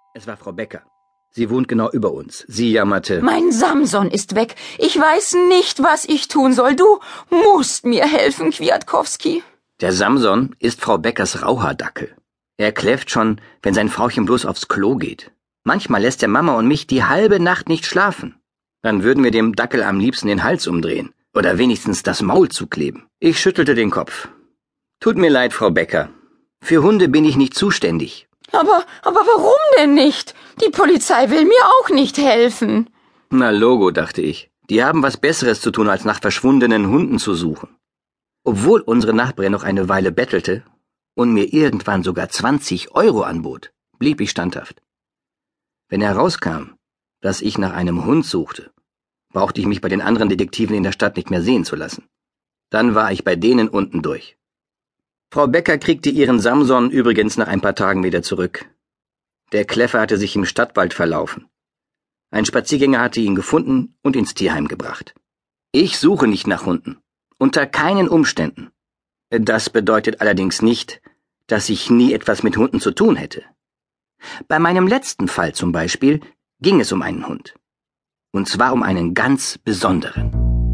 Es war Frau Becker. Sie wohnt genau über uns. Sie jammerte: Mein Samson ist weg. Ich weiß nicht, was ich tun soll. Du musst mir helfen, Kwiatkowski. Der Samson ist Frau Beckers Rauhaardackel. Er kläfft schon, wenn sein Frauchen bloß aufs Klo geht. Manchmal lässt er Mama und mich die halbe Nacht nicht schlafen. Dann würden wir dem Dackel am liebsten den Hals umdrehen oder wenigstens das Maul zukleben. Ich schüttelte den Kopf. Tut mir leid, Frau Becker. Für Hunde bin ich nicht zuständig. Aber warum denn nicht? Die Polizei will mir auch nicht helfen. Na Logo, dachte ich. Die haben was Besseres zu tun, als nach verschwundenen Hunden zu suchen. Obwohl unsere Nachbarin noch eine Weile bettelte und mir irgendwann sogar 20 Euro anbot, blieb ich standhaft. Wenn herauskam, dass ich nach einem Hund suchte, brauchte ich mich bei den anderen Detektiven in der Stadt nicht mehr sehen zu lassen. Dann war ich bei denen unten durch. Frau Becker kriegte ihren Samson übrigens nach ein paar Tagen wieder zurück. Der Kläffer hatte sich im Stadtwald verlaufen. Ein Spaziergänger hatte ihn gefunden und ins Tierheim gebracht. Ich suche nicht nach Hunden. Unter keinen Umständen. Das bedeutet allerdings nicht, dass ich nie etwas mit Hunden zu tun hätte. Bei meinem letzten Fall zum Beispiel ging es um einen Hund. Und zwar um einen ganz besonderen.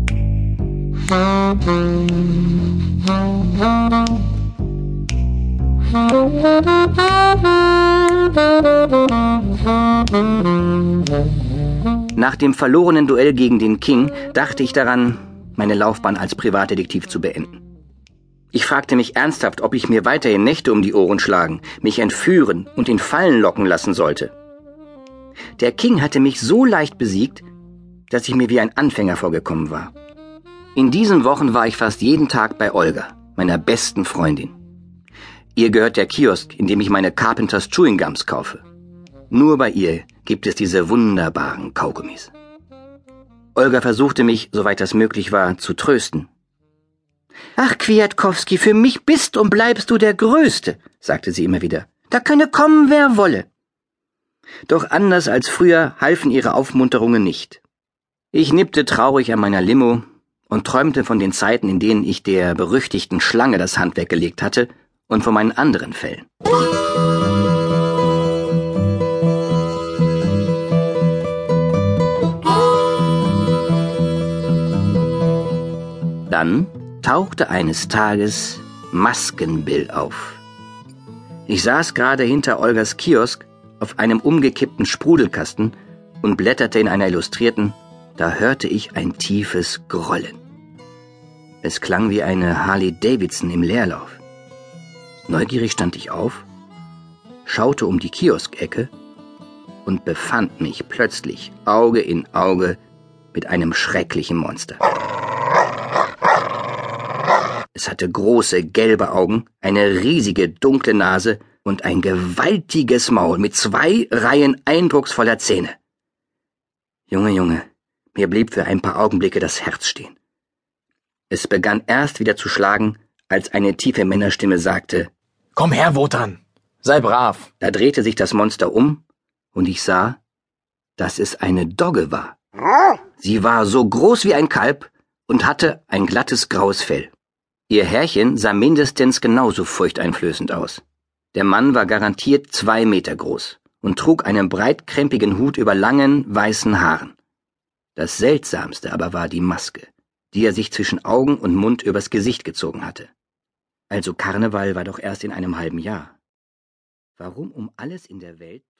Nach dem verlorenen Duell gegen den King dachte ich daran, meine Laufbahn als Privatdetektiv zu beenden. Ich fragte mich ernsthaft, ob ich mir weiterhin Nächte um die Ohren schlagen, mich entführen und in Fallen locken lassen sollte. Der King hatte mich so leicht besiegt, dass ich mir wie ein Anfänger vorgekommen war. In diesen Wochen war ich fast jeden Tag bei Olga, meiner besten Freundin. Ihr gehört der Kiosk, in dem ich meine Carpenters Chewing Gums kaufe. Nur bei ihr gibt es diese wunderbaren Kaugummis. Olga versuchte mich, soweit das möglich war, zu trösten. »Ach, Kwiatkowski, für mich bist und bleibst du der Größte«, sagte sie immer wieder. »Da könne kommen, wer wolle.« Doch anders als früher halfen ihre Aufmunterungen nicht. Ich nippte traurig an meiner Limo und träumte von den Zeiten, in denen ich der berüchtigten Schlange das Handwerk gelegt hatte und von meinen anderen Fällen. Dann tauchte eines Tages Maskenbill auf. Ich saß gerade hinter Olgas Kiosk auf einem umgekippten Sprudelkasten und blätterte in einer Illustrierten. Da hörte ich ein tiefes Grollen. Es klang wie eine Harley-Davidson im Leerlauf. Neugierig stand ich auf, schaute um die Kioskecke und befand mich plötzlich Auge in Auge mit einem schrecklichen Monster. Es hatte große gelbe Augen, eine riesige dunkle Nase und ein gewaltiges Maul mit 2 Reihen eindrucksvoller Zähne. Junge, mir blieb für ein paar Augenblicke das Herz stehen. Es begann erst wieder zu schlagen, als eine tiefe Männerstimme sagte: »Komm her, Wotan, sei brav.« Da drehte sich das Monster um und ich sah, dass es eine Dogge war. Sie war so groß wie ein Kalb und hatte ein glattes graues Fell. Ihr Herrchen sah mindestens genauso furchteinflößend aus. Der Mann war garantiert 2 Meter groß und trug einen breitkrempigen Hut über langen, weißen Haaren. Das Seltsamste aber war die Maske, die er sich zwischen Augen und Mund übers Gesicht gezogen hatte. Also Karneval war doch erst in einem halben Jahr. Warum um alles in der Welt